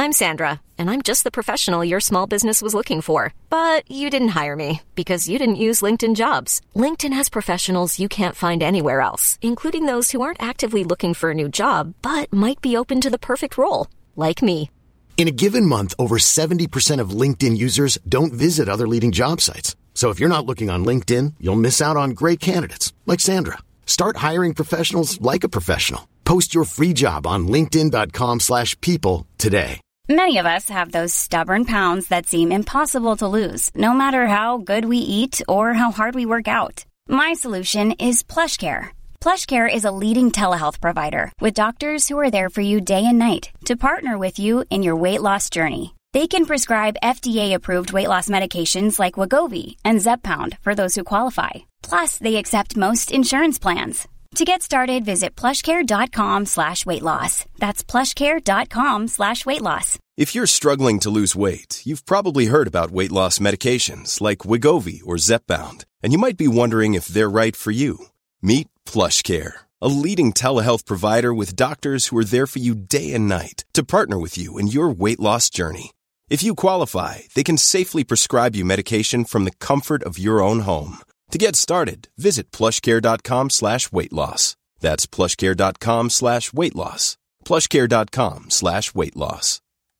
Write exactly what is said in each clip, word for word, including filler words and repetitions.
I'm Sandra, and I'm just the professional your small business was looking for. But you didn't hire me because you didn't use LinkedIn Jobs. LinkedIn has professionals you can't find anywhere else, including those who aren't actively looking for a new job, but might be open to the perfect role, like me. In a given month, over seventy percent of LinkedIn users don't visit other leading job sites. So if you're not looking on LinkedIn, you'll miss out on great candidates like Sandra. Start hiring professionals like a professional. Post your free job on linkedin dot com slash people today. Many of us have those stubborn pounds that seem impossible to lose, no matter how good we eat or how hard we work out. My solution is PlushCare. PlushCare is a leading telehealth provider with doctors who are there for you day and night to partner with you in your weight loss journey. They can prescribe F D A-approved weight loss medications like Wegovy and Zepbound for those who qualify. Plus, they accept most insurance plans. To get started, visit plushcare.com slash weight loss. That's plushcare.com slash weight loss. If you're struggling to lose weight, you've probably heard about weight loss medications like Wegovy or Zepbound, and you might be wondering if they're right for you. Meet PlushCare, a leading telehealth provider with doctors who are there for you day and night to partner with you in your weight loss journey. If you qualify, they can safely prescribe you medication from the comfort of your own home. To get started, visit plushcare.com slash weight loss. That's plushcare.com slash weight loss. plushcare.com slash weight loss.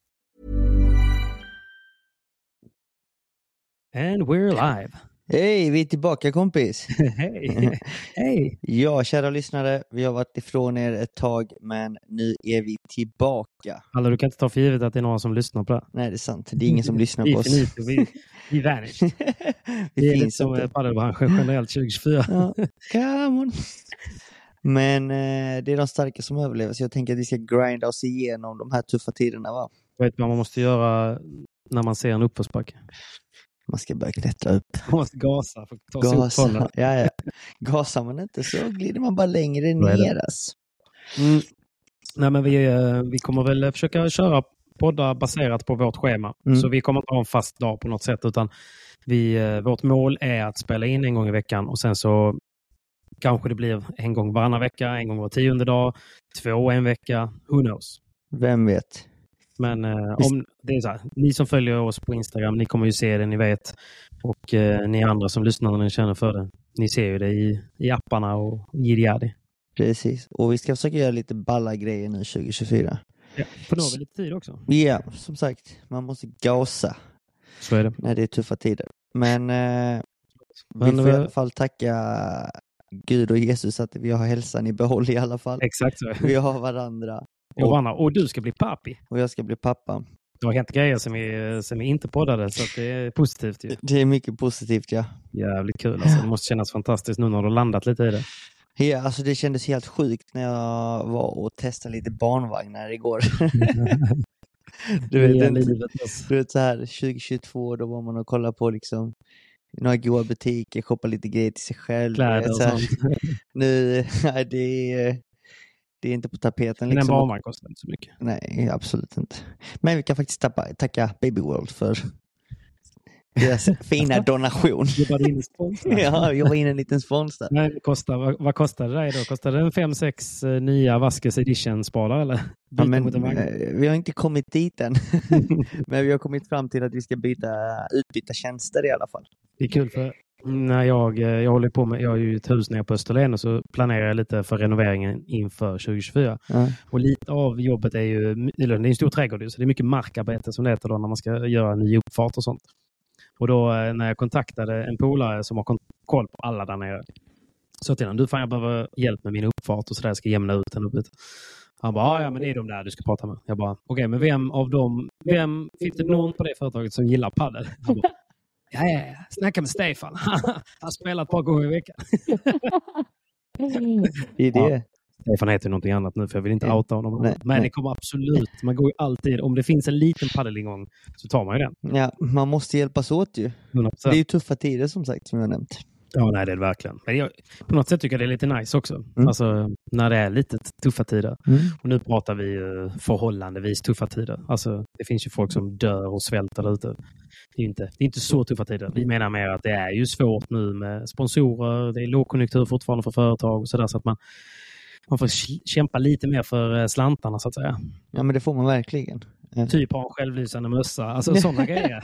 And we're live. Hej, vi är tillbaka kompis. Hej. Hej. Ja, kära lyssnare, vi har varit ifrån er ett tag, men nu är vi tillbaka. Alla, du kan inte ta för givet att det är någon som lyssnar på det. Nej, det är sant. Det är ingen som lyssnar på oss. Finito, vi, vi vanished. vi det är finns lite som inte. paddelbranschen generellt tjugo tjugofyra. Ja, come on. Men eh, det är de starka som överlever, så jag tänker att vi ska grinda oss igenom de här tuffa tiderna, va? Vet vad man måste göra när man ser en uppförsbacke? Man ska börja klättra upp. Man måste gasa för att ta sig Gasa. upp på den. Ja, ja. Gasar man inte så glider man bara längre ner. Alltså. Mm. Nej, men vi, vi kommer väl försöka köra poddar baserat på vårt schema. Mm. Så vi kommer inte ha en fast dag på något sätt, utan vi, vårt mål är att spela in en gång i veckan, och sen så kanske det blir en gång varannan vecka, en gång var tionde dag, två en vecka, who knows. Vem vet? Men eh, om det är så här, ni som följer oss på Instagram, ni kommer ju se det, ni vet. Och eh, ni andra som lyssnar när ni känner för det, ni ser ju det i, i apparna och gidiadi. Precis, och vi ska försöka göra lite balla grejer nu tjugo tjugofyra. Ja, för då har vi lite tid också. Ja, som sagt, man måste gasa. Så är det. När det är tuffa tider. Men, eh, Men vi får i alla fall tacka Gud och Jesus att vi har hälsan i behåll i alla fall. Exakt så. Vi har varandra. Och, varandra. Och du ska bli pappi. Och jag ska bli pappa. Det har hänt grejer som är, som är inte poddade, så att det är positivt ju. Det är mycket positivt, ja. Jävligt kul alltså. Det måste kännas fantastiskt nu när du har landat lite i det. Ja, alltså det kändes helt sjukt när jag var och testade lite barnvagnar igår. du, vet, det inte, livet, du vet så här, tjugo tjugotvå, då var man och kollade på liksom några goda butiker, shoppa lite grejer till sig själv. Kläder och sånt. Nu, nej, det är, det är inte på tapeten. Men liksom. en barnvagn kostar inte så mycket. Nej, absolut inte. Men vi kan faktiskt tappa, tacka Baby World för deras fina donation. Du var in i sponsor. Ja, jag var in en liten sponsor. Nej, det kostar, vad, vad kostar det dig då? Kostar det en fem sex uh, nya Vaskes Edition-spadar eller? Ja, men, vi har inte kommit dit än. Men vi har kommit fram till att vi ska byta, utbyta tjänster i alla fall. Det är kul för när jag, jag håller på med, jag har ju ett hus nere på Österlen, och så planerar jag lite för renoveringen inför tjugo tjugofyra. Ja. Och lite av jobbet är ju, det är en stor trädgård, så det är mycket markarbete som det heter då när man ska göra en ny uppfart och sånt. Och då när jag kontaktade en polare som har koll på alla där nere, så till honom, du fan jag behöver hjälp med min uppfart och sådär, jag ska jämna ut den upp. Han bara, ja men det är de där du ska prata med. Jag bara, okej okay, men vem av dem, vem, finns det någon på det företaget som gillar paddel? Han bara, ja ja ja, snacka med Stefan. Han spelar ett par gånger i veckan. Det är det. Ja. Stefan heter någonting annat nu, för jag vill inte outa honom. Nej, men nej. det kommer absolut, man går ju alltid, om det finns en liten paddelingång så tar man ju den. Ja, man måste hjälpas åt ju. hundra procent. Det är ju tuffa tider som sagt, som jag nämnt. Ja, nej det är det verkligen. Men jag, på något sätt tycker jag det är lite nice också. Mm. Alltså när det är lite tuffa tider. Mm. Och nu pratar vi ju förhållandevis tuffa tider. Alltså det finns ju folk som dör och svälter där ute. Det är ju inte, det är inte så tuffa tider. Vi menar mer att det är ju svårt nu med sponsorer. Det är lågkonjunktur fortfarande för företag och sådär, så att man man får kämpa lite mer för slantarna så att säga. Ja, men det får man verkligen. Typ ha en självlysande mössa, alltså sådana grejer.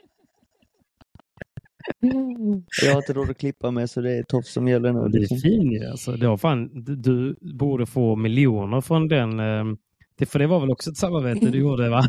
Jag har inte råd att klippa med så det är tofs som gäller nu. Det är fint alltså. Det var fan, du, du borde få miljoner från den. Det, för det var väl också ett samarbete du gjorde, va?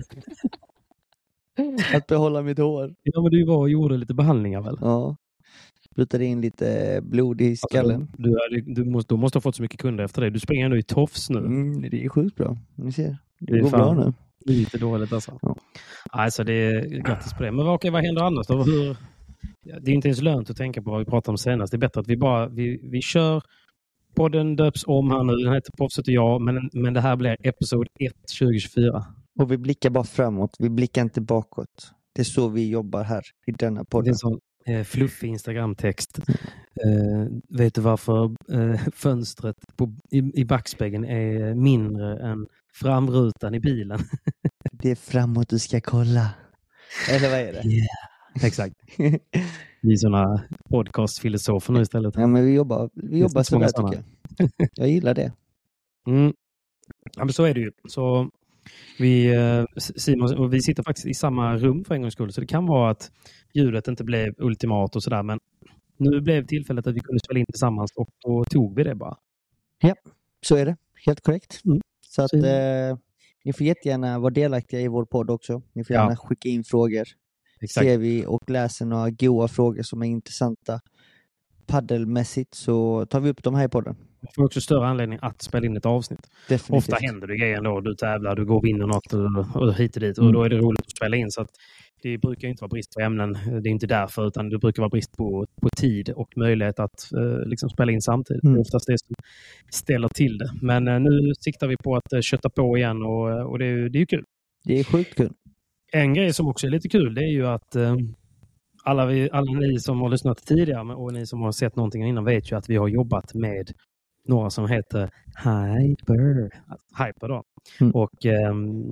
Att behålla mitt hår. Ja, men du var och gjorde lite behandlingar väl? Ja. Brutade in lite blod i skallen. Alltså, du, du, du, måste, du måste ha fått så mycket kunder efter det. Du springer ändå i tofs nu. Mm, det är sjukt bra. Ni ser. Det, det går fan, bra nu. Lite dåligt alltså. Ja. Alltså det är grattis på det. Men okej, vad händer annars då? Hur... Det är inte ens lönt att tänka på vad vi pratade om senast. Det är bättre att vi bara vi, vi kör. Podden döps om här nu. Den heter Proffset och jag. Men, men det här blir episod ett tjugo tjugofyra. Och vi blickar bara framåt. Vi blickar inte bakåt. Det är så vi jobbar här i denna podden. Det är en sån eh, fluffig Instagram-text. Eh, vet du varför eh, fönstret på, i, i backspegeln är mindre än framrutan i bilen? Det är framåt du ska kolla. Eller vad är det? Yeah. Exakt. Vi är sådana podcastfilosofer nu istället. Ja, men vi jobbar, vi jobbar så där tycker jag. Jag gillar det. Mm. Ja, men så är det ju. Så vi, Simon, och vi sitter faktiskt i samma rum för en gångs skull. Så det kan vara att ljudet inte blev ultimat och sådär. Men nu blev tillfället att vi kunde spela in tillsammans och då tog vi det bara. Ja, så är det. Helt korrekt. Mm. Så att eh, ni får jättegärna vara delaktiga i vår podd också. Ni får gärna ja. skicka in frågor. Exakt. Ser vi och läser några goa frågor som är intressanta paddelmässigt så tar vi upp dem här i podden. Det får också större anledning att spela in ett avsnitt. Definitivt. Ofta händer det grejer då. Du tävlar, du går och vinner något och, och hit och dit. Mm. Och då är det roligt att spela in. Så att det brukar inte vara brist på ämnen. Det är inte därför, utan det brukar vara brist på, på tid och möjlighet att eh, liksom spela in samtidigt. Mm. Det är oftast det som ställer till det. Men eh, nu siktar vi på att eh, kötta på igen och, och det, är, det är ju kul. Det är sjukt kul. En grej som också är lite kul, det är ju att eh, alla, vi, alla ni som har lyssnat tidigare och ni som har sett någonting innan vet ju att vi har jobbat med några som heter Hyper. Hyper då. Mm. Och eh,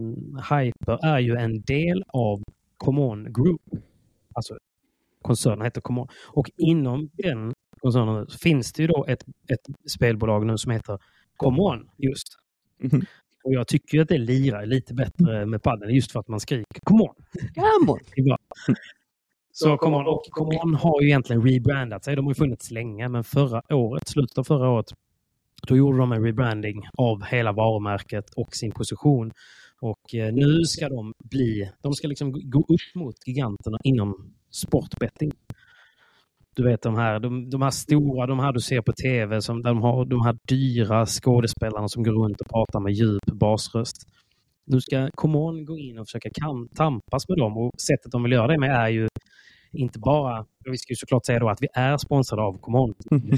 Hyper är ju en del av Common Group. Alltså koncernen heter Common. Och inom den koncernen finns det ju då ett, ett spelbolag nu som heter Common just. Mm. Och jag tycker ju att det lirar lite bättre med paddeln just för att man skriker come on. Come on. Så come on. Och come on har ju egentligen rebrandat sig. De har ju funnits länge, men förra året, slutet av förra året, då gjorde de en rebranding av hela varumärket och sin position. Och eh, nu ska de bli, de ska liksom gå upp mot giganterna inom sportbetting. Du vet de här, de, de här stora, de här du ser på tv, som de har de här dyra skådespelarna som går runt och pratar med djup basröst. Nu ska Common gå in och försöka kam, tampas med dem, och sättet de vill göra det med är ju inte bara, vi ska ju såklart säga då att vi är sponsrade av Common.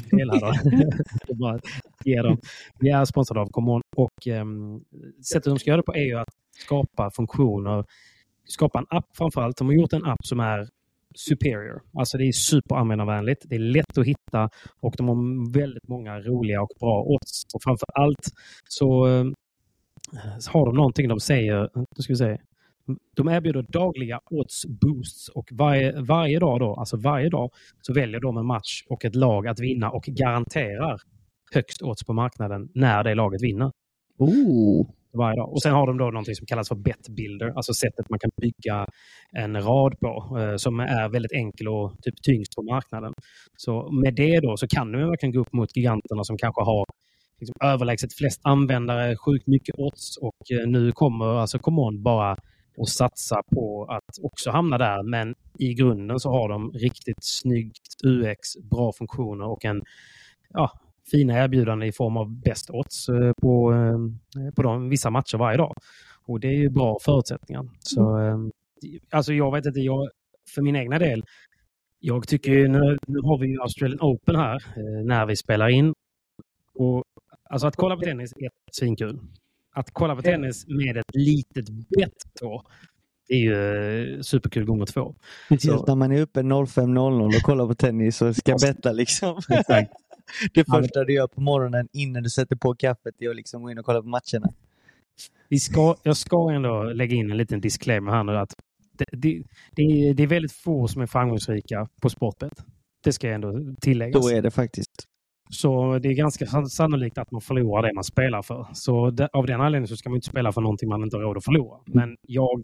Det bara ge dem. Vi är sponsrade av Common, och um, sättet de ska göra det på är ju att skapa funktioner, skapa en app framförallt. De har gjort en app som är superior. Alltså det är superanvändarvänligt. Det är lätt att hitta och de har väldigt många roliga och bra odds. Och framför allt så, uh, så har de någonting de säger, nu ska vi se. De erbjuder dagliga odds boosts, och varje, varje dag då, alltså varje dag så väljer de en match och ett lag att vinna och garanterar högst odds på marknaden när det laget vinner. Oh. Varje dag. Och sen har de då någonting som kallas för bet builder, alltså sättet man kan bygga en rad på eh, som är väldigt enkel och typ tyngst på marknaden. Så med det då så kan du verkligen gå upp mot giganterna som kanske har liksom överlägset flest användare, sjukt mycket odds, och eh, nu kommer alltså Common bara och satsa på att också hamna där, men i grunden så har de riktigt snyggt U X, bra funktioner och en ja, fina erbjudanden i form av bäst odds på, på de, vissa matcher varje dag. Och det är ju bra förutsättningar. Så, mm. Alltså jag vet inte, jag, för min egna del, jag tycker ju, nu, nu har vi ju Australian Open här när vi spelar in. Och alltså att kolla på tennis är svinkul. Att kolla på tennis med ett litet bett då, det är ju superkul gånger två. Speciellt när man är uppe noll fem noll noll och kollar på tennis och ska betta liksom. Exakt. Det första du gör på morgonen innan du sätter på kaffet är att liksom gå in och kolla på matcherna. Vi ska, jag ska ändå lägga in en liten disclaimer här nu, att det, det, det, är, det är väldigt få som är framgångsrika på sportbett. Det ska jag ändå tillägga. Då är det faktiskt. Så det är ganska sannolikt att man förlorar det man spelar för. Så det, av den anledningen så ska man inte spela för någonting man inte har råd att förlora. Men jag,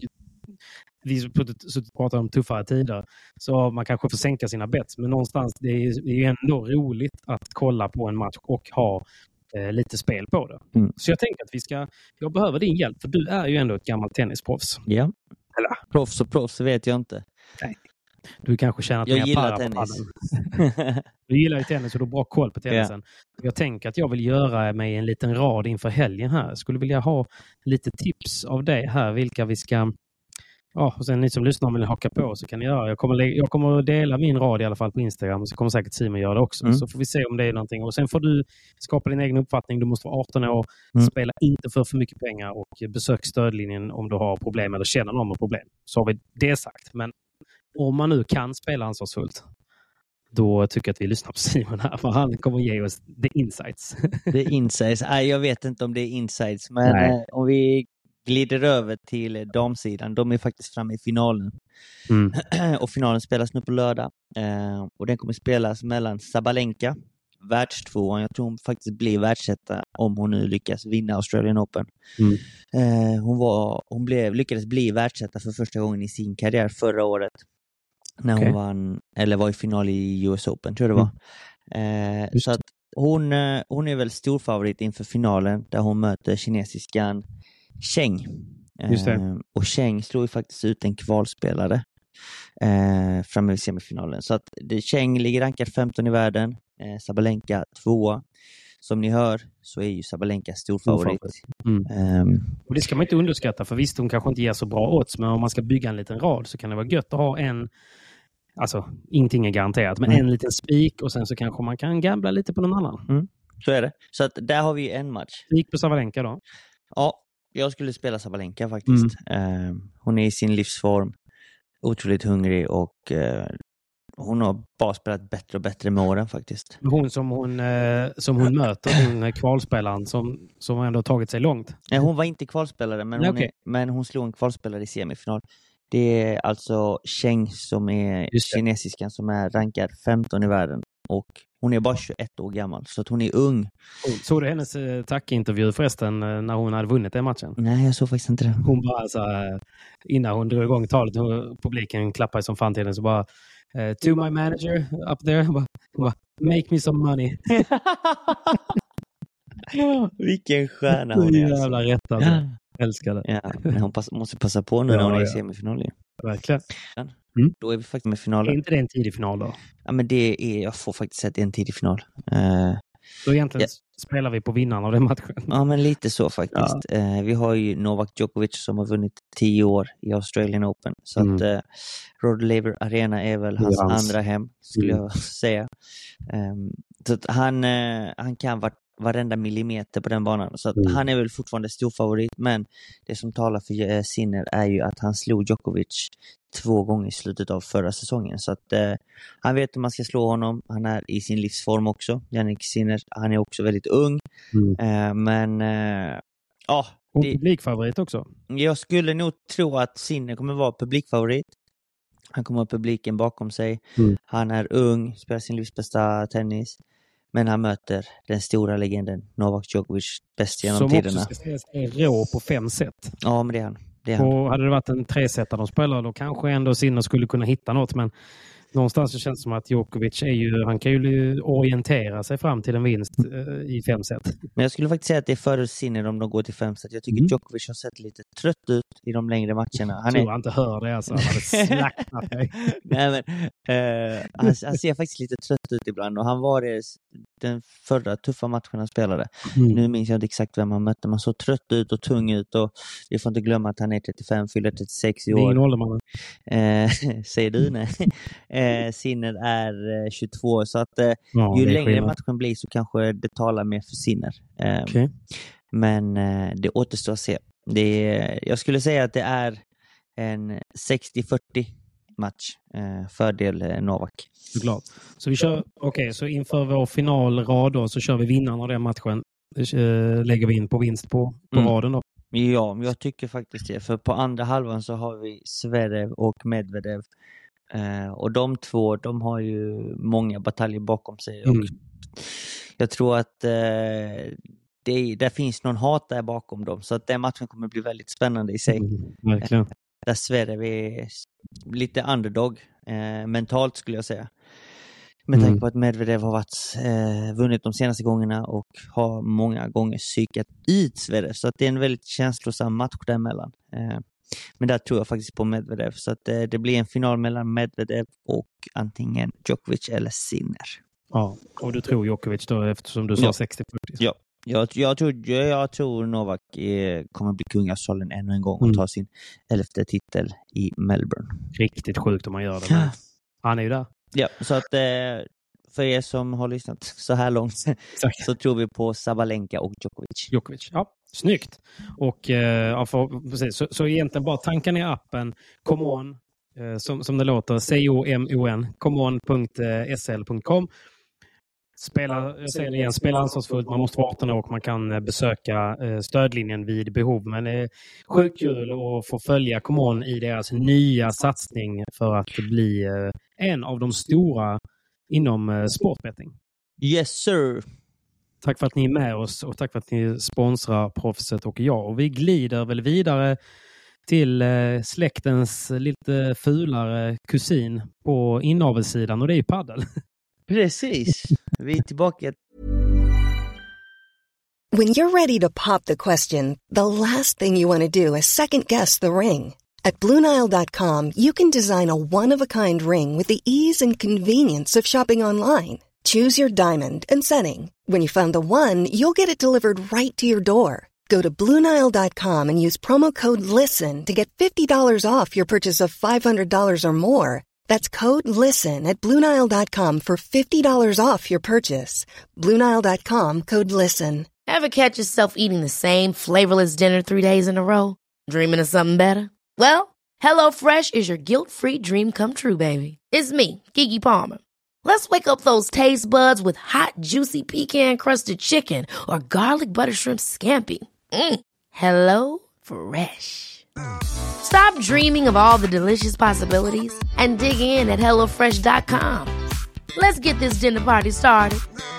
vi har pratat om tuffare tider, så man kanske får sänka sina bets. Men någonstans, det är, det är ändå roligt att kolla på en match och ha eh, lite spel på det. Mm. Så jag tänker att vi ska, jag behöver din hjälp, för du är ju ändå ett gammalt tennisproffs. Ja, eller? Proffs och proffs vet jag inte. Nej. Du kanske känner att jag mer gillar para tennis. På du gillar ju tennis och du har bra koll på tennisen. Yeah. Jag tänker att jag vill göra mig en liten rad inför helgen här. Jag skulle vilja ha lite tips av dig här, vilka vi ska... Ja, och sen ni som lyssnar vill haka på så kan ni göra. Jag kommer, jag kommer att dela min rad i alla fall på Instagram, och så kommer säkert Simon göra det också. Mm. Så får vi se om det är någonting. Och sen får du skapa din egen uppfattning. Du måste vara arton år, mm. spela inte för för mycket pengar och besök stödlinjen om du har problem eller känner någon med problem. Så har vi det sagt. Men om man nu kan spela ansvarsfullt, då tycker jag att vi lyssnar på Simon här, för han kommer ge oss the insights. The insights? Nej, jag vet inte om det är insights, men eh, om vi glider över till damsidan, de är faktiskt framme i finalen. Mm. Och finalen spelas nu på lördag. Eh, och den kommer spelas mellan Sabalenka, världstvåan. Jag tror hon faktiskt blir världsetta om hon nu lyckas vinna Australian Open. Mm. Eh, hon var, hon blev, lyckades bli världsetta för första gången i sin karriär förra året. När okay. hon vann, eller var i final i U S Open, tror jag det var. Mm. Eh, så att hon, hon är väl stor favorit inför finalen, där hon möter kinesiskan Cheng. Just det. Eh, och Cheng slog ju faktiskt ut en kvalspelare eh, framme i semifinalen. Så att det, Cheng ligger rankad femton i världen, eh, Sabalenka tvåa. Som ni hör så är ju Sabalenka stor favorit. Mm. Um, och det ska man inte underskatta, för visst hon kanske inte ger så bra odds, men om man ska bygga en liten rad så kan det vara gött att ha en, alltså ingenting är garanterat, men mm. en liten spik, och sen så kanske man kan gambla lite på någon annan. Mm. Så är det. Så att där har vi en match. Spik på Sabalenka då? Ja, jag skulle spela Sabalenka faktiskt. Mm. Um, hon är i sin livsform, otroligt hungrig, och uh, hon har bara spelat bättre och bättre med åren faktiskt. Hon som hon, eh, som hon möter, hon kvalspelaren som, som ändå har tagit sig långt. Nej, hon var inte kvalspelare, men, Nej, hon, okay. är, men hon slog en kvalspelare i semifinal. Det är alltså Cheng som är kinesiskan som är rankad femton i världen. Och hon är bara tjugoett år gammal, så att hon är ung. Såg du hennes eh, tackintervju förresten när hon hade vunnit den matchen? Nej, jag såg faktiskt inte det. Hon bara så här, innan hon drog igång talet, publiken klappade som fan till henne, så bara Uh, to my manager up there, make me some money. Vilken stjärna hon är. Jävla rätt alltså. Älskar det. Ja, men hon pass, måste passa på nu ja, när hon är i semifinalen. Verkligen. Mm. Då är vi faktiskt med finalen. Är inte det en tidig final då? Ja, men det är, jag får faktiskt säga att det är en tidig final. Uh, så egentligen ja. spelar vi på vinnaren av den matchen. Ja, men lite så faktiskt. Ja. Uh, vi har ju Novak Djokovic som har vunnit tio år i Australian Open. Så mm. att uh, Rod Laver Arena är väl hans, hans. andra hem, skulle mm. jag säga. Um, så att han, uh, han kan vara varenda millimeter på den banan. Så att mm. han är väl fortfarande stor favorit. Men det som talar för uh, Sinner är ju att han slog Djokovic två gånger i slutet av förra säsongen. Så att uh, han vet hur man ska slå honom. Han är i sin livsform också. Jannik Sinner, han är också väldigt ung. Mm. Uh, men uh, ja. Och det, publikfavorit också. Jag skulle nog tro att Sinner kommer vara publikfavorit. Han kommer ha publiken bakom sig. Mm. Han är ung, spelar sin livsbästa tennis. Men han möter den stora legenden Novak Djokovic, bäst genom som tiderna. Som också ska sägas är rå på fem set. Ja, men det är han. Det är han. Och hade det varit en tresetare de spelar, då kanske ändå Sinner skulle kunna hitta något. Men någonstans så känns det som att Djokovic är ju, han kan ju orientera sig fram till en vinst eh, i fem set. Men jag skulle faktiskt säga att det är före Sinner om de går till fem set. Jag tycker mm. Djokovic har sett lite trött ut i de längre matcherna. Han jag tror är... han inte hör det alltså. Han hade slaktat dig. Nej, men eh, han, han ser faktiskt lite trött ut ibland. Och han var det den förra tuffa matchen han spelade. Mm. Nu minns jag inte exakt vem han mötte. Man såg trött ut och tung ut. Och vi får inte glömma att han är trettiofem, fyller trettiosex i år. Det är ingen ålderman. Eh, säger du, nej. Eh, Sinner är eh, tjugotvå, så att eh, ja, ju längre skillnad. matchen blir så kanske det talar mer för Sinner. Eh, okay. Men eh, det återstår att se. Det är, jag skulle säga att det är en sextio fyrtio match, eh, fördel eh, Novak. Såklart. Så vi kör, okej, okay, så inför vår finalrad då så kör vi vinnaren av den matchen. Eh, lägger vi in på vinst på, på mm. raden då. Ja, jag tycker faktiskt det. För på andra halvan så har vi Zverev och Medvedev. Uh, och de två, de har ju många bataljer bakom sig. Mm. Och jag tror att eh, det, där finns någon hat där bakom dem. Så att den matchen kommer bli väldigt spännande i sig. Mm, verkligen. Där Sverige är lite underdog eh, mentalt skulle jag säga. Med tanke på att Medvedev har varit, eh, vunnit de senaste gångerna och har många gånger psykat ut Sverige. Så att det är en väldigt känslosam match däremellan. Eh, men där tror jag faktiskt på Medvedev. Så att eh, det blir en final mellan Medvedev och antingen Djokovic eller Sinner. Ja, och du tror Djokovic då eftersom du sa ja. sextio fyrtio. Ja, jag, jag, tror, jag, jag tror Novak eh, kommer bli kungasalen ännu en gång och Mm. ta sin elfte titel i Melbourne. Riktigt sjukt om man gör det. Men han är ju där. Ja, så att eh, för er som har lyssnat så här långt Exakt. så tror vi på Sabalenka och Djokovic. Djokovic, ja. Snyggt. Och eh, ja, för, precis. Så, så egentligen bara tanka ner appen Come On, eh, som, som det låter, C O M O N, comeon punkt s l punkt com. Spela, jag säger det igen, spela ansvarsfullt, man måste vara arton år och man kan eh, besöka eh, stödlinjen vid behov. Men det är sjukt kul att få följa Come On i deras nya satsning för att bli eh, en av de stora inom eh, sportbetting. Yes sir! Tack för att ni är med oss och tack för att ni sponsrar Proffset och jag. Och vi glider väl vidare till eh, släktens lite fulare kusin på inavelsidan och det är ju paddel. Precis. Vi är tillbaka. When you're ready to pop the question, the last thing you want to do is second guess the ring. At Blue Nile dot com, you can design a one-of-a-kind ring with the ease and convenience of shopping online. Choose your diamond and setting. When you find the one, you'll get it delivered right to your door. Go to Blue Nile dot com and use promo code LISTEN to get fifty dollars off your purchase of five hundred dollars or more. That's code LISTEN at Blue Nile dot com for fifty dollars off your purchase. Blue Nile dot com, code LISTEN. Ever catch yourself eating the same flavorless dinner three days in a row? Dreaming of something better? Well, HelloFresh is your guilt-free dream come true, baby. It's me, Keke Palmer. Let's wake up those taste buds with hot, juicy pecan-crusted chicken or garlic butter shrimp scampi. Mm. Hello Fresh. Stop dreaming of all the delicious possibilities and dig in at hello fresh dot com. Let's get this dinner party started.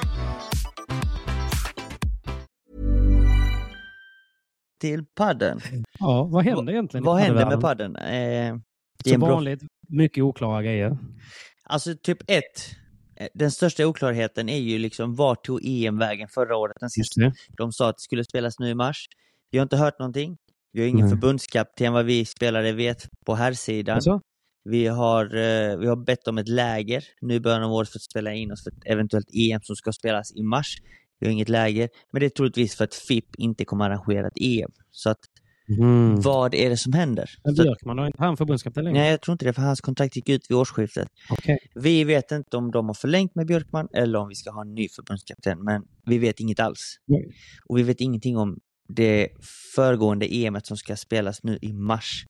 Till padden. Ja, vad händer egentligen? Vad händer med padden? Eh, Som vanligt, mycket oklara grejer. Alltså typ ett. Den största oklarheten är ju liksom vart tog E M vägen förra året? Den sista. De sa att det skulle spelas nu i mars. Vi har inte hört någonting. Vi har ingen mm. förbundskapten vad vi spelare vet på här sidan. Alltså? Vi har, eh, vi har bett om ett läger nu i början av året för att spela in oss för ett eventuellt E M som ska spelas i mars. Vi har inget läger, men det är troligtvis för att F I P inte kommer arrangera ett E M. Så att, mm. vad är det som händer? Men Björkman har inte han förbundskapten längre? Nej, jag tror inte det, för hans kontrakt gick ut vid årsskiftet. Okay. Vi vet inte om de har förlängt med Björkman eller om vi ska ha en ny förbundskapten, men vi vet inget alls. Mm. Och vi vet ingenting om det föregående E M:et som ska spelas nu i mars.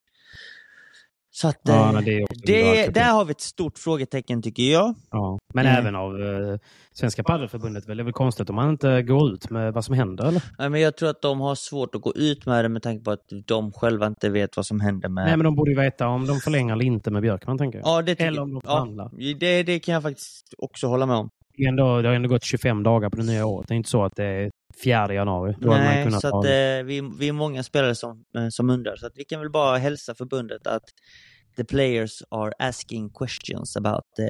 Så att ja, det det, där har vi ett stort frågetecken tycker jag. Ja, men mm. även av eh, Svenska paddelförbundet väl, det är väl konstigt om man inte går ut med vad som händer eller? Nej, men jag tror att de har svårt att gå ut med det med tanke på att de själva inte vet vad som händer med... Nej, men de borde ju veta om de förlänger eller inte med Björkman, tänker jag. Ja, det eller om de förhandlar. Ja, det, det kan jag faktiskt också hålla med om. Ändå, det har ändå gått tjugofem dagar på det nya året. Det är inte så att det är fjärde januari. Då Nej, man så att, eh, vi, vi är många spelare som, eh, som undrar. Så att vi kan väl bara hälsa förbundet att the players are asking questions about the,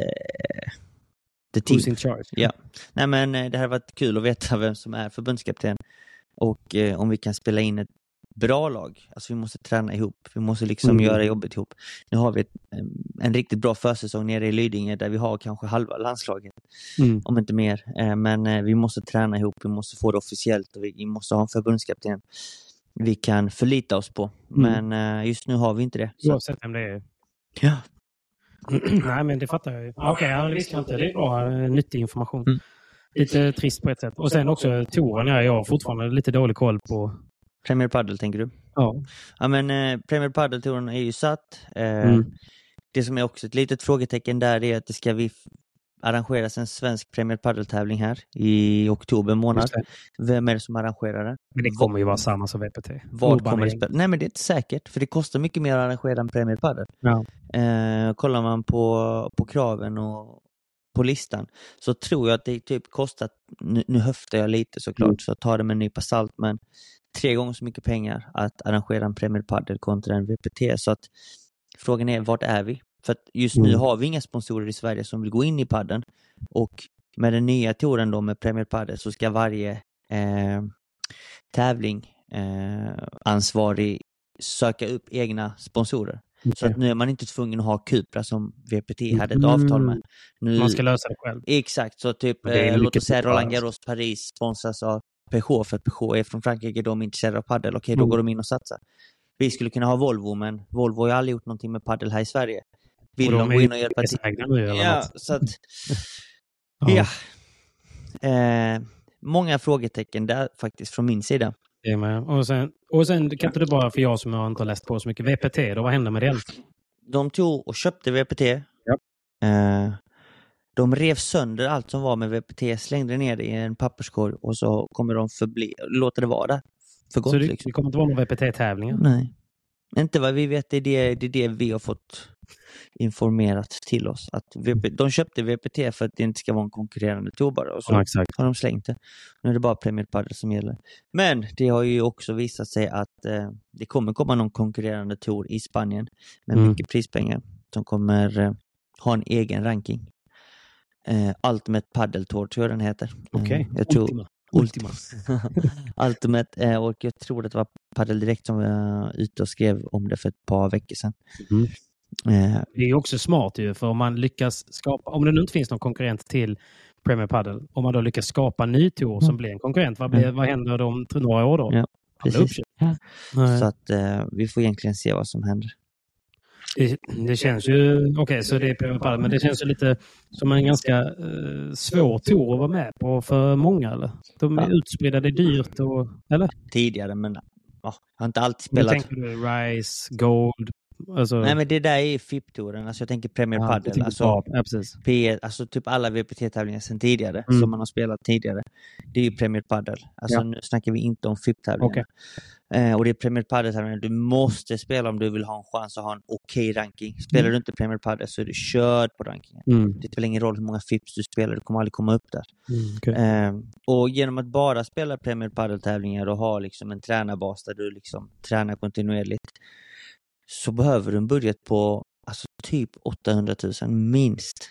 the team. Who's in charge? Ja. Nej, men det här har varit kul att veta vem som är förbundskapten och eh, om vi kan spela in ett bra lag. Alltså vi måste träna ihop. Vi måste liksom mm. göra jobbet ihop. Nu har vi ett, en riktigt bra försäsong nere i Lydinge där vi har kanske halva landslaget. Mm. Om inte mer. Eh, men eh, vi måste träna ihop. Vi måste få det officiellt och vi måste ha en förbundskapten vi kan förlita oss på. Mm. Men eh, just nu har vi inte det. Så. Oavsett vem det är. Ja. Nej, men det fattar jag ju. Okej, okay, jag visste inte. Det är bra, nyttig information. Mm. Lite trist på ett sätt. Och sen också touren, ja, jag har fortfarande lite dålig koll på. Premier Padel, tänker du? Ja. Ja, men eh, Premier Padel-touren är ju satt. Eh, mm. Det som är också ett litet frågetecken där är att det ska vi arrangeras en svensk Premier Padel-tävling här i oktober månad. Vem är det som arrangerar det? Men det kommer ju vara samma som V P T. Vad kommer det spela? Nej, men det är inte säkert. För det kostar mycket mer att arrangera en Premier Padel. Ja. Eh, kollar man på, på kraven och, på listan, så tror jag att det typ kostat, nu, nu höftar jag lite såklart, mm. så tar det med en nypa salt, men tre gånger så mycket pengar att arrangera en Premier Padel kontra en V P T. Så att frågan är, vart är vi? För att just mm. nu har vi inga sponsorer i Sverige som vill gå in i padden, och med den nya touren då med Premier Padel så ska varje eh, tävling eh, ansvarig söka upp egna sponsorer. Okay. Så att nu är man inte tvungen att ha Cupra som V P T hade ett avtal med. Nu, man ska lösa det själv. Exakt, så typ eh, låt oss säga Roland Garros Paris sponsras av Peugeot, för att Peugeot är från Frankrike, de är intresserade av paddel. Okej, okay, då mm. går de in och satsar. Vi skulle kunna ha Volvo, men Volvo har ju aldrig gjort någonting med paddel här i Sverige. Vill de, de gå in och hjälpa till? Nu, ja, så att ja. Eh, många frågetecken där faktiskt från min sida. Det är med. Och sen, och sen kan inte du bara, för jag som har inte läst på så mycket, V P T, då vad hände med det? De tog och köpte V P T. Ja. Eh, de rev sönder allt som var med V P T, slängde ner det i en papperskorg, och så kommer de förbli, låter det vara där för gott. Så det, liksom. det kommer inte vara någon V P T-tävlingar? Nej. Inte vad vi vet, det är det, det är det vi har fått informerat till oss. Att V P, de köpte V P T för att det inte ska vara en konkurrerande tour bara, och så ja, exakt. har de slängt det. Nu är det bara Premier Padel som gäller. Men det har ju också visat sig att eh, det kommer komma någon konkurrerande tour i Spanien med mm. mycket prispengar som kommer eh, ha en egen ranking. Eh, Ultimate Padel Tour tror jag den heter. Okej, okay. eh, jag tror Ultima. Ultima. Ultimate, eh, och jag tror att det var Padel Direkt som var ute och skrev om det för ett par veckor sedan. Mm. Eh, det är ju också smart ju, för om man lyckas skapa, om det nu inte finns någon konkurrent till Premier Padel, om man då lyckas skapa en ny tour mm. som blir en konkurrent, vad, blir, mm. vad händer då om några år då? Ja, precis. Ja. Så att eh, vi får egentligen se vad som händer. Det, det känns ju, okej okay, så det är Premier Padel, men det känns ju lite som en ganska eh, svår tour att vara med på för många, eller? De är ja. utspridda, det är dyrt, och, eller? Tidigare, men ja, jag har inte alltid spelat. Men tänker du Rise, Gold? Alltså... Nej, men det där är F I P-touren. Alltså jag tänker Premier ja, Padel. Alltså, ja, precis. P, alltså typ alla V P T-tävlingar sedan tidigare, mm. som man har spelat tidigare. Det är ju Premier Padel. Alltså ja. nu snackar vi inte om F I P-tävlingar. Okay. Eh, och det är Premier Padel-tävlingar. Du måste spela om du vill ha en chans att ha en okej okay ranking. Spelar mm. du inte Premier Padel så är du körd på rankingen. Mm. Det spelar ingen roll hur många F I Ps du spelar. Du kommer aldrig komma upp där. Mm, okay. eh, och genom att bara spela Premier Padel-tävlingar och ha liksom en tränarbas där du liksom tränar kontinuerligt, så behöver du en budget på alltså typ åttahundratusen minst.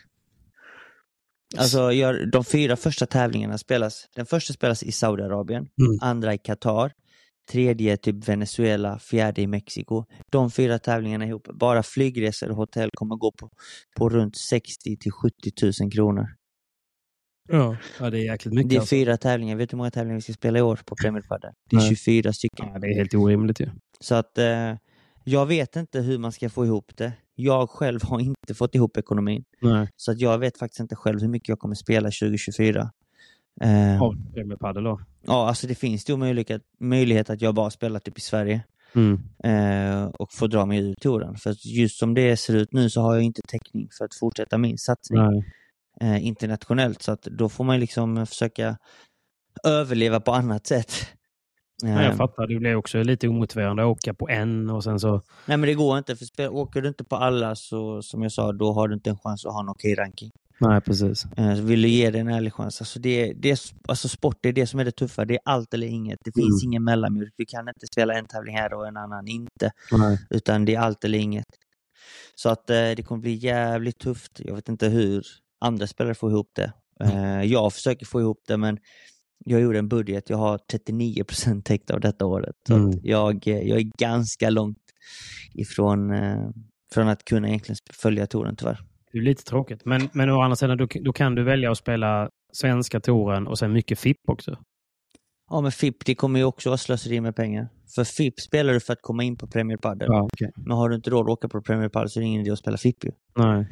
Alltså gör, de fyra första tävlingarna spelas, den första spelas i Saudiarabien, mm. andra i Qatar, tredje typ Venezuela, fjärde i Mexiko. De fyra tävlingarna ihop, bara flygresor och hotell kommer gå på, på runt sextio till sjuttio tusen kronor. Ja, ja, det är jäkligt mycket. Det är alltså. fyra tävlingar. Vet du hur många tävlingar vi ska spela i år på Premier Padel? Det är Nej. tjugofyra stycken. Ja, det är helt orimligt ju. Så att eh, jag vet inte hur man ska få ihop det. Jag själv har inte fått ihop ekonomin. Nej. Så att jag vet faktiskt inte själv hur mycket jag kommer spela tjugo tjugofyra. Eh, Av Premier Padel då? Ja, alltså det finns ju möjlighet, möjlighet att jag bara spelar typ i Sverige. Mm. Eh, och få dra mig ur touren. För just som det ser ut nu så har jag inte täckning för att fortsätta min satsning eh, internationellt. Så att då får man liksom försöka överleva på annat sätt. Ja, jag fattar, det blir också lite omotiverande att åka på en och sen så... Nej, men det går inte, för spel, åker du inte på alla så, som jag sa, då har du inte en chans att ha en okej ranking. Nej, precis. Så vill du ge dig en ärlig chans. Alltså, det, det, alltså sport, det är det som är det tuffa. Det är allt eller inget. Det finns mm. ingen mellanmjölk. Du kan inte spela en tävling här och en annan inte. Nej. Utan det är allt eller inget. Så att eh, det kommer bli jävligt tufft. Jag vet inte hur andra spelare får ihop det. Eh, jag försöker få ihop det, men jag gjorde en budget. Jag har trettionio procent täckt av detta året. Så mm. att jag, jag är ganska långt ifrån eh, från att kunna egentligen följa touren tyvärr. Det är lite tråkigt. Men, men å andra sidan, då, då kan du välja att spela svenska touren och sen mycket F I P också. Ja, men F I P, det kommer ju också att slösa med pengar. För F I P spelar du för att komma in på Premier Padel. Ja, okay. Men har du inte råd att åka på Premier Padel så är det ingen idé att spela F I P ju. Nej.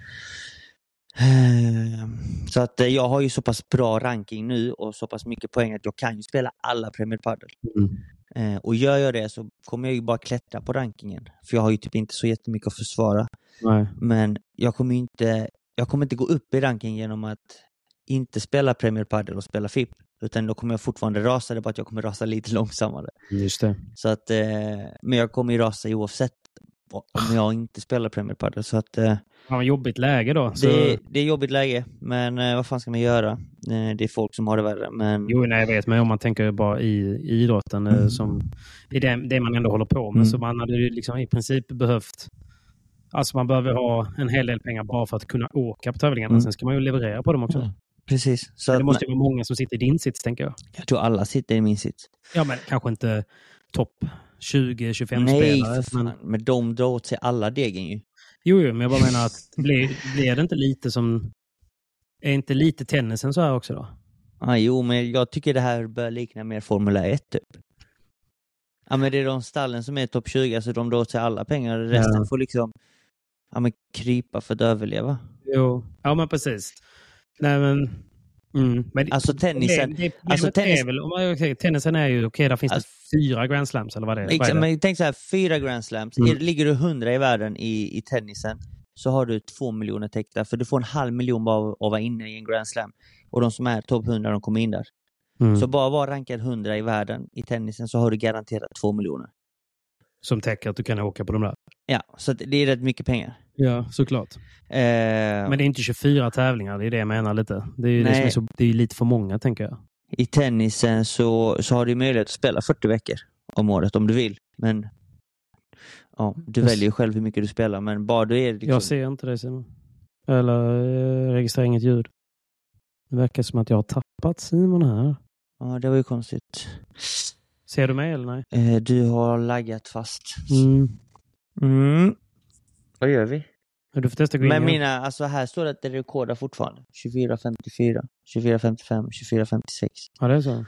Så att jag har ju så pass bra ranking nu och så pass mycket poäng att jag kan ju spela alla Premier Padel. Mm. Och gör jag det så kommer jag ju bara klättra på rankingen. För jag har ju typ inte så jättemycket att försvara. Nej. Men jag kommer inte jag kommer inte gå upp i ranking genom att inte spela Premier Padel och spela F I P. Utan då kommer jag fortfarande rasa, det bara att jag kommer rasa lite långsammare. Just det. Så att, eh, men jag kommer ju rasa oavsett om jag inte spelar Premier Padel. Så att, eh, ja, jobbigt läge då. Så... Det, det är jobbigt läge, men eh, vad fan ska man göra? Eh, det är folk som har det värre. Men... Jo, nej, jag vet, men om man tänker bara i, i idrotten mm. som i det, det man ändå håller på med, mm. så man hade ju liksom i princip behövt, alltså man behöver ha en hel del pengar bara för att kunna åka på tävlingarna. Mm. Sen ska man ju leverera på dem också. Mm. Precis. Så det att, måste ju vara många som sitter i din sits, tänker jag. Jag tror alla sitter i min sits. Ja, men kanske inte topp tjugo tjugofem Nej, spelare. Men... Men... men de drar åt sig alla degen ju. Jo, jo, men jag bara menar att blir, blir det inte lite som... Är inte lite tennisen så här också då? Ah, jo, men jag tycker det här bör likna mer Formula ett typ. Ja, men det är de stallen som är topp tjugo, alltså de drar åt sig alla pengar. Resten ja. får liksom ja, men krypa för att överleva. Jo, ja men precis. Nej men... Mm. Men alltså tennisen... Det, det, alltså, det tennis, är väl, okay, tennisen är ju... Okej, okay, där finns alltså, det fyra Grand Slams eller vad det är. Exakt, vad är det? Men tänk så här, fyra Grand Slams. Mm. Ligger du hundra i världen i, i tennisen så har du två miljoner täckta. För du får en halv miljon bara av att vara inne i en Grand Slam. Och de som är topp hundra, de kommer in där. Mm. Så bara vara rankad hundra i världen i tennisen så har du garanterat två miljoner. Som täcker att du kan åka på de där. Ja, så det är rätt mycket pengar. Ja, såklart. Eh, Men det är inte tjugofyra tävlingar, det är det jag menar lite. Det är ju det som är, så, det är lite för många, tänker jag. I tennisen så, så har du möjlighet att spela fyrtio veckor om året om du vill. Men ja, du väljer ju själv hur mycket du spelar. Men bara du är liksom... Jag ser inte det, Simon. Eller eh, registrerar inget ljud. Det verkar som att jag har tappat Simon här. Ja, det var ju konstigt. Ser du mig eller nej? Eh, du har laggat fast. Mm. Mm. Vad gör vi? Du får testa gå in. Men mina, alltså här står det att det rekordar fortfarande. tjugofyra femtiofyra, tjugofyra femtiofem, tjugofyra femtiosex. Ja, det är så.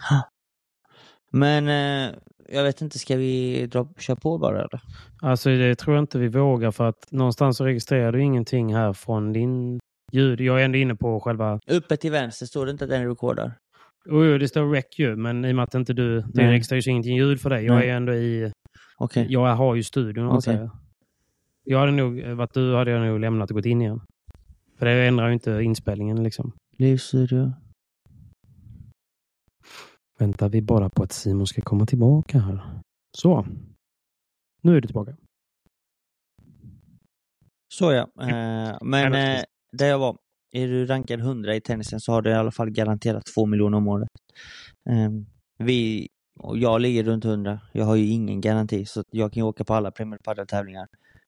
Men eh, jag vet inte, ska vi dra, köra på bara eller? Alltså det tror jag inte vi vågar, för att någonstans så registrerar du ingenting här från din ljud. Jag är ändå inne på själva... Uppe till vänster står det inte att den rekordar. Jo, det står rec ju, men i och med att inte du... Det registrerar ju ingenting ljud för dig. Jag Nej. är ändå i... Okay. Jag har ju studion, om okay. säger. Jag hade nog... Vad du hade jag nog lämnat och gått in igen. För det ändrar ju inte inspelningen liksom. Livsstudio. Väntar vi bara på att Simon ska komma tillbaka här. Så. Nu är du tillbaka. Så ja. Eh, men eh, där jag var. Är du rankad hundra i tennisen så har du i alla fall garanterat två miljoner om året. Eh, vi, och jag ligger runt hundra. Jag har ju ingen garanti. Så jag kan åka på alla Premier Padel-tävlingar.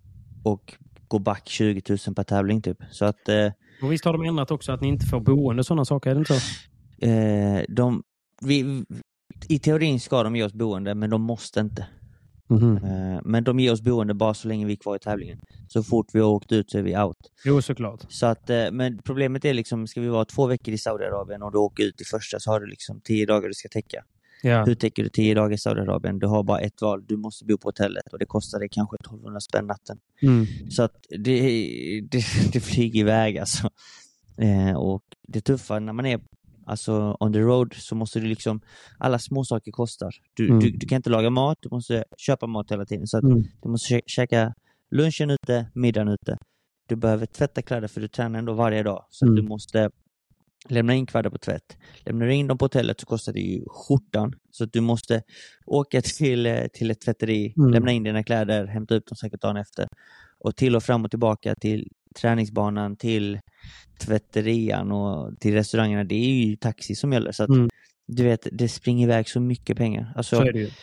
Och gå back tjugo tusen per tävling typ. Så att... Eh, och visst har de ändrat också att ni inte får boende och sådana saker, är det inte så? Eh, de... Vi, i teorin ska de ge oss boende, men de måste inte. Mm-hmm. Uh, men de ger oss boende bara så länge vi är kvar i tävlingen. Så fort vi har åkt ut så är vi out. Jo, såklart. Så att, uh, men problemet är liksom, ska vi vara två veckor i Saudiarabien och du åker ut i första så har du liksom tio dagar du ska täcka. Ja. Hur täcker du tio dagar i Saudiarabien? Du har bara ett val. Du måste bo på hotellet och det kostar dig kanske tolvhundra spänn natten. Mm. Så att det, det, det flyger iväg alltså. Uh, och det tuffa när man är alltså on the road så måste du liksom, alla små saker kostar. Du, mm. du, du kan inte laga mat, du måste köpa mat hela tiden. Så att mm. du måste kä- käka lunchen ute, middagen ute. Du behöver tvätta kläder för du tränar ändå varje dag. Så mm. att du måste lämna in kläder på tvätt. Lämnar du in dem på hotellet så kostar det ju skjortan. Så att du måste åka till, till ett tvätteri, mm. lämna in dina kläder, hämta ut dem säkert dagen efter. Och till och fram och tillbaka till träningsbanan, till tvätterian och till restaurangerna. Det är ju taxi som gäller. Så att mm. du vet, det springer iväg så mycket pengar. Alltså, så är det ju.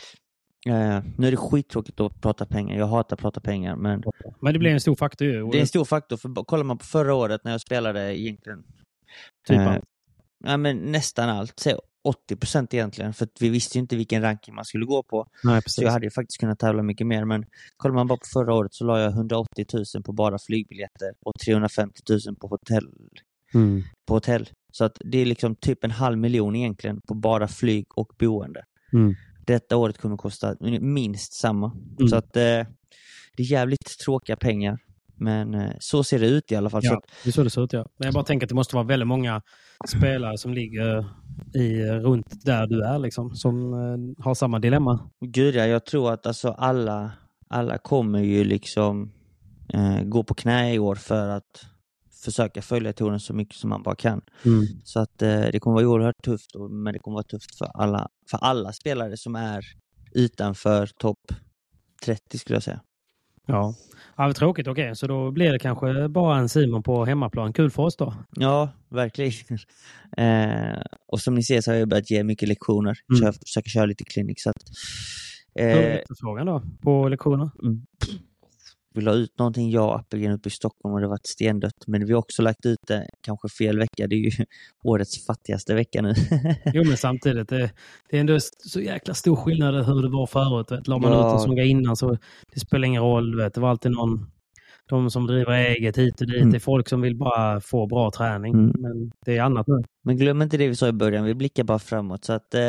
Eh, nu är det skittråkigt att prata pengar. Jag hatar att prata pengar. Men, men det blir en stor faktor ju. Det är en stor faktor. För kollar man på förra året när jag spelade egentligen typ eh, ja, men nästan allt. Så åttio procent egentligen. För att vi visste ju inte vilken ranking man skulle gå på. Nej, så jag hade ju faktiskt kunnat tävla mycket mer. Men kollar man bara på förra året så la jag hundraåttio tusen på bara flygbiljetter. Och trehundrafemtio tusen på hotell. Mm. På hotell. Så att det är liksom typ en halv miljon egentligen på bara flyg och boende. Mm. Detta året kommer kosta minst samma. Mm. Så att eh, det är jävligt tråkiga pengar. Men eh, så ser det ut i alla fall. Ja, så att, det är så det ser ut, ja. Men jag bara tänker att det måste vara väldigt många spelare som ligger i, runt där du är liksom. Som eh, har samma dilemma. Gud ja, jag tror att alltså alla, alla kommer ju liksom eh, gå på knä i år för att försöka följa touren så mycket som man bara kan. Mm. Så att eh, det kommer vara oerhört tufft. Men det kommer vara tufft för alla, för alla spelare som är utanför topp trettio skulle jag säga. Ja, ja det tråkigt. Okej, okay. Så då blir det kanske bara en Simon på hemmaplan. Kul för oss då. Ja, verkligen. Eh, och som ni ser så har jag börjat ge mycket lektioner. Mm. Jag försöker köra lite klinik. Så att, eh, Hur är frågan då på lektioner? Vi la ut någonting jag och Appelgren uppe i Stockholm och det var ett stendött. Men vi har också lagt ut det kanske fel vecka. Det är ju årets fattigaste vecka nu. Jo, men samtidigt det, det är ändå så jäkla stor skillnad hur det var förut. Vet. La man ja. ut en sån grej innan så det spelar ingen roll. Vet. Det var alltid någon, de som driver eget hit och dit. Mm. Det är folk som vill bara få bra träning. Mm. Men det är annat nu. Men glöm inte det vi sa i början. Vi blickar bara framåt. Så att... Eh...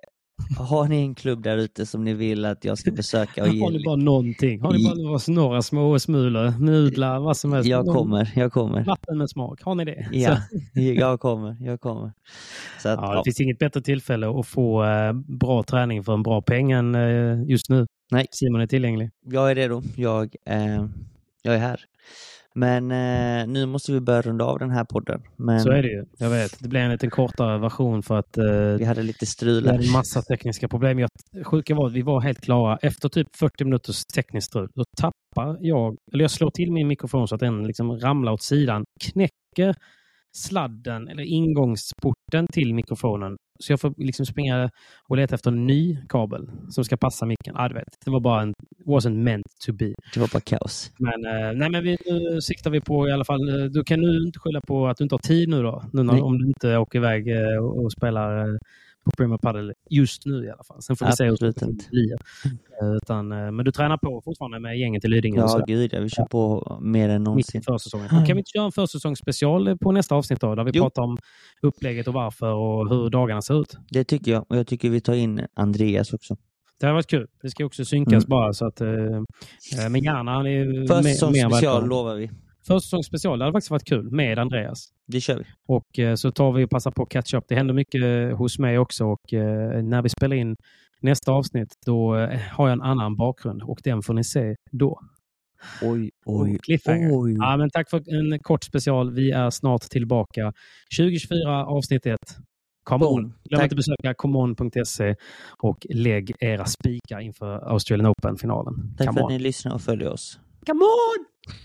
Har ni en klubb där ute som ni vill att jag ska besöka? Och ge... Har ni bara någonting? Har ni bara några små smulor, nudlar, vad som helst? Jag kommer, jag kommer. Vatten med smak, har ni det? Ja, jag kommer, jag kommer. Så att, ja, det ja. finns inget bättre tillfälle att få eh, bra träning för en bra peng än eh, just nu. Nej. Simon är tillgänglig. Jag är redo, jag, eh, jag är här. Men eh, nu måste vi börja runda av den här podden. Men... Så är det ju, jag vet. Det blir en liten kortare version för att... Eh, vi hade lite strul. Vi hade en massa tekniska problem. Jag, sjuka var att vi var helt klara. Efter typ fyrtio minuters tekniskt strul, då tappar jag... Eller jag slår till min mikrofon så att den liksom ramlar åt sidan. Knäcker sladden eller ingångsporten till mikrofonen. Så jag får liksom springa och leta efter en ny kabel som ska passa micken. Ah, du vet, det var bara en wasn't meant to be. Det var bara kaos. Men, eh, nej, men vi, nu siktar vi på i alla fall. Du kan nu inte skylla på att du inte har tid nu då. Nu när, om du inte åker iväg eh, och, och spelar eh, på Premier Padel just nu i alla fall. Sen får vi se hur det blir. Utan, eh, men du tränar på fortfarande med gänget i Lidingö. Ja, gud, ja, vi kör på mer än någonsin. Försäsongen. Kan vi inte göra en försäsongsspecial på nästa avsnitt då? Där vi jo. pratar om upplägget och varför och hur dagarna ser ut. Det tycker jag. Och jag tycker vi tar in Andreas också. Det har varit kul. Det ska också synkas mm. bara så att... Eh, men gärna han är försäsongsspecial lovar vi. Försäsongsspecial, det hade faktiskt varit kul med Andreas. Det kör vi. Och eh, så tar vi och passar på att catch up. Det händer mycket hos mig också och eh, när vi spelar in nästa avsnitt då eh, har jag en annan bakgrund och den får ni se då. Oj, oj, oj. Ja, men tack för en kort special. Vi är snart tillbaka. tjugo tjugofyra avsnitt ett. Come on. Glöm inte besöka comeon punkt se och lägg era spikar inför Australian Open-finalen. Tack Come för on. att ni lyssnar och följer oss. Come on!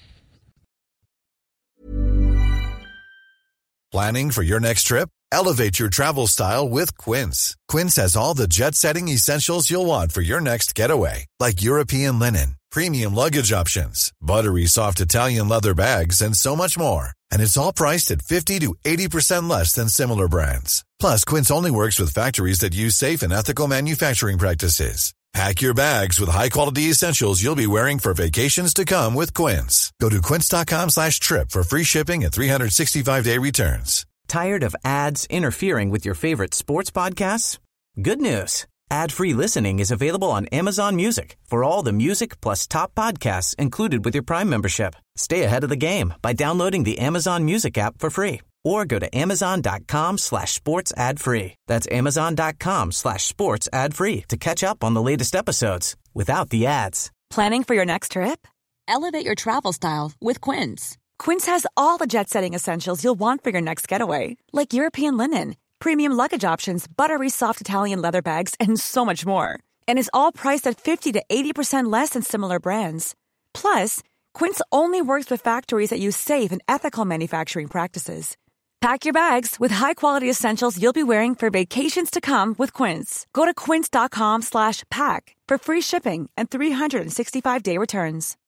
Planning for your next trip? Elevate your travel style with Quince. Quince has all the jet-setting essentials you'll want for your next getaway, like European linen, premium luggage options, buttery soft Italian leather bags, and so much more. And it's all priced at fifty to eighty percent less than similar brands. Plus, Quince only works with factories that use safe and ethical manufacturing practices. Pack your bags with high-quality essentials you'll be wearing for vacations to come with Quince. Go to quince.com slash trip for free shipping and three sixty-five day returns. Tired of ads interfering with your favorite sports podcasts? Good news. Ad-free listening is available on Amazon Music for all the music plus top podcasts included with your Prime membership. Stay ahead of the game by downloading the Amazon Music app for free or go to amazon.com slash sports ad free. That's amazon.com slash sports ad free to catch up on the latest episodes without the ads. Planning for your next trip? Elevate your travel style with Quince. Quince has all the jet-setting essentials you'll want for your next getaway, like European linen, premium luggage options, buttery soft Italian leather bags, and so much more. And is all priced at fifty to eighty percent less than similar brands. Plus, Quince only works with factories that use safe and ethical manufacturing practices. Pack your bags with high-quality essentials you'll be wearing for vacations to come with Quince. Go to quince.com slash pack for free shipping and three sixty-five day returns.